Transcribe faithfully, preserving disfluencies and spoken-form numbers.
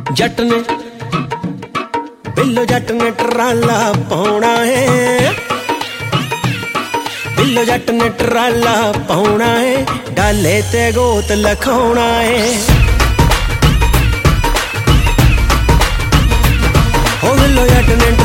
जट ने बिल्लो जट ने ट्राला पाउणा है, बिल्लो जट ने ट्राला पाउणा है, डाले ते गोत लखाउणा है। हो बिल्लो जट ने